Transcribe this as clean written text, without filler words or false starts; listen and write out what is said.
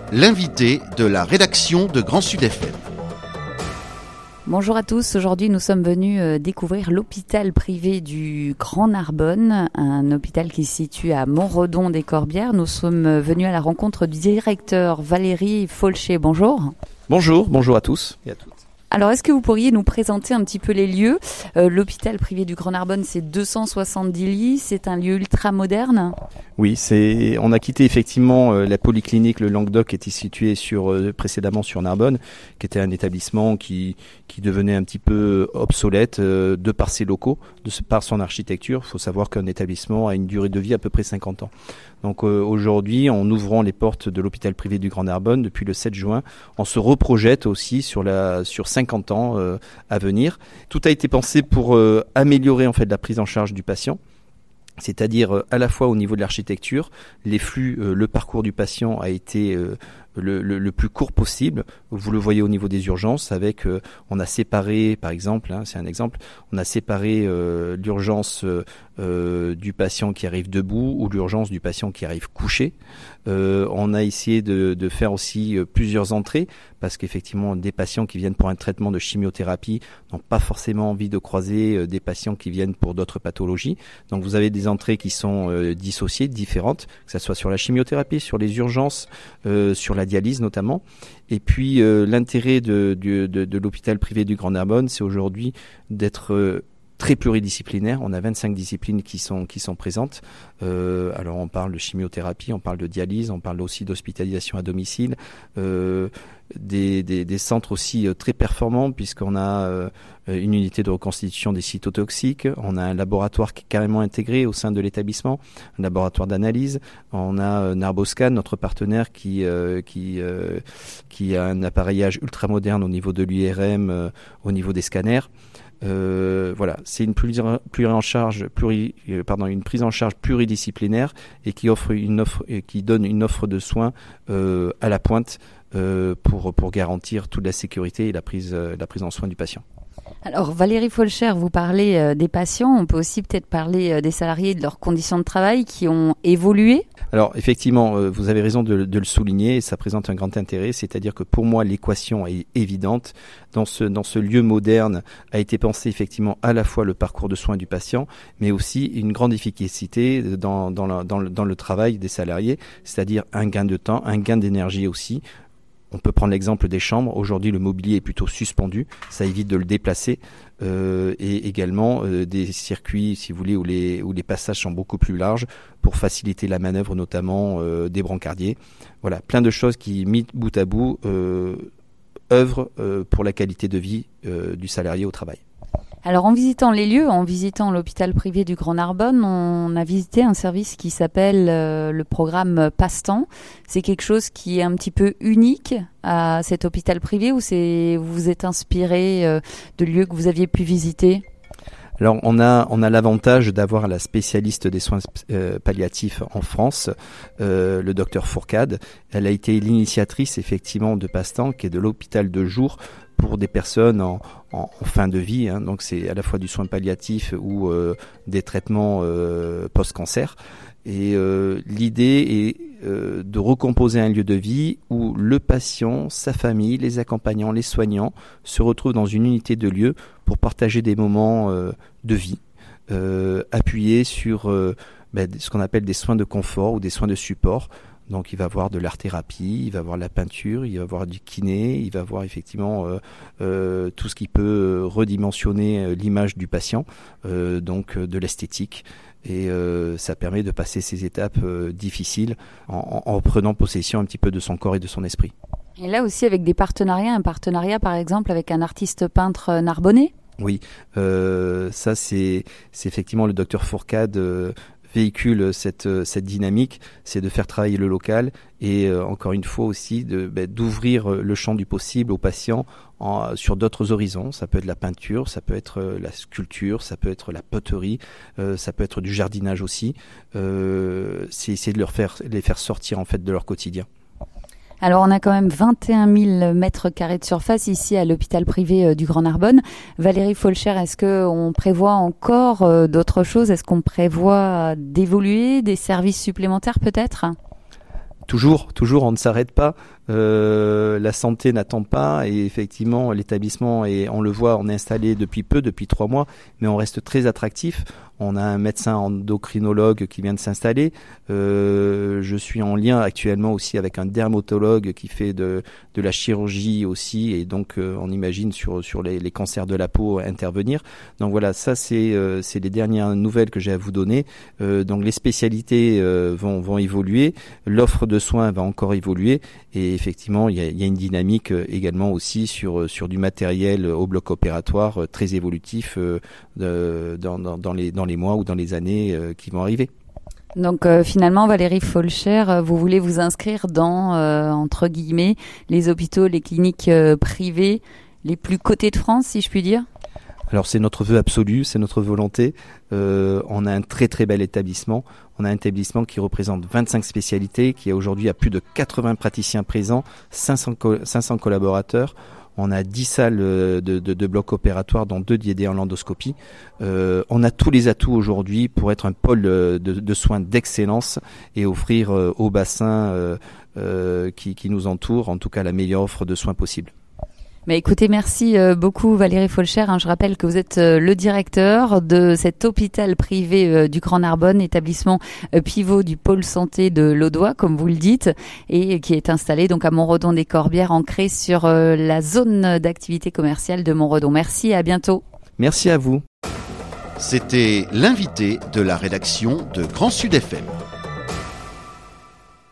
L'invité de la rédaction de Grand Sud FM. Bonjour à tous, aujourd'hui nous sommes venus découvrir l'hôpital privé du Grand Narbonne, un hôpital qui se situe à Montredon-des-Corbières. Nous sommes venus à la rencontre du directeur Valérie Folcher. Bonjour. Bonjour à tous et à toutes. Alors, est-ce que vous pourriez nous présenter un petit peu les lieux ? L'hôpital privé du Grand Narbonne, c'est 270 lits, c'est un lieu ultra moderne. Oui, on a quitté effectivement la polyclinique, le Languedoc, qui était situé précédemment sur Narbonne, qui était un établissement qui devenait un petit peu obsolète de par ses locaux, par son architecture. Il faut savoir qu'un établissement a une durée de vie à peu près 50 ans. Donc aujourd'hui, en ouvrant les portes de l'hôpital privé du Grand Narbonne depuis le 7 juin, on se reprojette aussi sur 50 ans à venir. Tout a été pensé pour améliorer en fait la prise en charge du patient. C'est-à-dire à la fois au niveau de l'architecture, les flux, le parcours du patient a été le plus court possible. Vous le voyez au niveau des urgences avec, on a séparé, par exemple, c'est un exemple, on a séparé l'urgence du patient qui arrive debout ou l'urgence du patient qui arrive couché. On a essayé de faire aussi plusieurs entrées parce qu'effectivement des patients qui viennent pour un traitement de chimiothérapie n'ont pas forcément envie de croiser des patients qui viennent pour d'autres pathologies. Donc vous avez des entrées qui sont dissociées, différentes, que ce soit sur la chimiothérapie, sur les urgences, sur la dialyse notamment. Et puis l'intérêt de l'hôpital privé du Grand Narbonne, c'est aujourd'hui d'être très pluridisciplinaire. On a 25 disciplines qui sont présentes. Alors on parle de chimiothérapie, on parle de dialyse, on parle aussi d'hospitalisation à domicile, des centres aussi très performants puisqu'on a une unité de reconstitution des cytotoxiques, on a un laboratoire qui est carrément intégré au sein de l'établissement, un laboratoire d'analyse, on a Narboscan, notre partenaire qui a un appareillage ultra moderne au niveau de l'IRM, au niveau des scanners. Voilà, c'est une prise en charge pluridisciplinaire et qui donne une offre de soins à la pointe pour garantir toute la sécurité et la prise en soin du patient. Alors Valérie Folcher, vous parlez des patients, on peut aussi peut-être parler des salariés et de leurs conditions de travail qui ont évolué. Alors effectivement, vous avez raison de le souligner et ça présente un grand intérêt, c'est-à-dire que pour moi l'équation est évidente. Dans ce lieu moderne a été pensé effectivement à la fois le parcours de soins du patient, mais aussi une grande efficacité dans le travail des salariés, c'est-à-dire un gain de temps, un gain d'énergie aussi. On peut prendre l'exemple des chambres. Aujourd'hui, le mobilier est plutôt suspendu. Ça évite de le déplacer. Et également des circuits, si vous voulez, où les passages sont beaucoup plus larges pour faciliter la manœuvre, notamment des brancardiers. Voilà, plein de choses qui, mis bout à bout, œuvrent pour la qualité de vie du salarié au travail. Alors en visitant les lieux, en visitant l'hôpital privé du Grand Narbonne, on a visité un service qui s'appelle le programme Passe-temps. C'est quelque chose qui est un petit peu unique à cet hôpital privé ou vous vous êtes inspiré de lieux que vous aviez pu visiter ? Alors on a l'avantage d'avoir la spécialiste des soins palliatifs en France, le docteur Fourcade. Elle a été l'initiatrice effectivement de Passe-temps, qui est de l'hôpital de jour pour des personnes en fin de vie, hein. Donc c'est à la fois du soin palliatif ou des traitements post-cancer. Et l'idée est de recomposer un lieu de vie où le patient, sa famille, les accompagnants, les soignants se retrouvent dans une unité de lieu pour partager des moments de vie, appuyés sur ce qu'on appelle des soins de confort ou des soins de support. Donc il va avoir de l'art-thérapie, il va avoir la peinture, il va avoir du kiné, il va avoir effectivement tout ce qui peut redimensionner l'image du patient, donc de l'esthétique. Et ça permet de passer ces étapes difficiles en prenant possession un petit peu de son corps et de son esprit. Et là aussi avec des partenariats, un partenariat par exemple avec un artiste peintre narbonnais ? Oui, ça c'est effectivement le docteur Fourcade véhicule cette dynamique, c'est de faire travailler le local et encore une fois aussi d'ouvrir le champ du possible aux patients sur d'autres horizons. Ça peut être la peinture, ça peut être la sculpture, ça peut être la poterie, ça peut être du jardinage aussi. C'est essayer de les faire sortir en fait de leur quotidien. Alors on a quand même 21 000 mètres carrés de surface ici à l'hôpital privé du Grand Narbonne. Valérie Folcher, est-ce qu'on prévoit encore d'autres choses ? Est-ce qu'on prévoit d'évoluer, des services supplémentaires peut-être ? Toujours, on ne s'arrête pas. La santé n'attend pas et effectivement l'établissement on le voit, on est installé depuis 3 mois, mais on reste très attractif. On a un médecin endocrinologue qui vient de s'installer. Je suis en lien actuellement aussi avec un dermatologue qui fait de la chirurgie aussi, et donc on imagine sur les cancers de la peau intervenir. Donc voilà, ça c'est les dernières nouvelles que j'ai à vous donner. Donc les spécialités vont évoluer, l'offre de soins va encore évoluer, et effectivement il y a une dynamique également aussi sur du matériel au bloc opératoire très évolutif dans les mois ou dans les années qui vont arriver. Donc finalement, Valérie Folcher, vous voulez vous inscrire dans, entre guillemets, les hôpitaux, les cliniques privées les plus cotées de France, si je puis dire? Alors c'est notre vœu absolu, c'est notre volonté. On a un très très bel établissement. On a un établissement qui représente 25 spécialités, qui a aujourd'hui à plus de 80 praticiens présents, 500 collaborateurs. On a 10 salles de blocs opératoires, dont 2 dédiées en endoscopie. On a tous les atouts aujourd'hui pour être un pôle de soins d'excellence et offrir aux bassins qui nous entourent, en tout cas, la meilleure offre de soins possible. Mais écoutez, merci beaucoup Valérie Folcher. Je rappelle que vous êtes le directeur de cet hôpital privé du Grand Narbonne, établissement pivot du pôle santé de l'Audois, comme vous le dites, et qui est installé donc à Montredon-des-Corbières, ancré sur la zone d'activité commerciale de Montredon. Merci et à bientôt. Merci à vous. C'était l'invité de la rédaction de Grand Sud FM.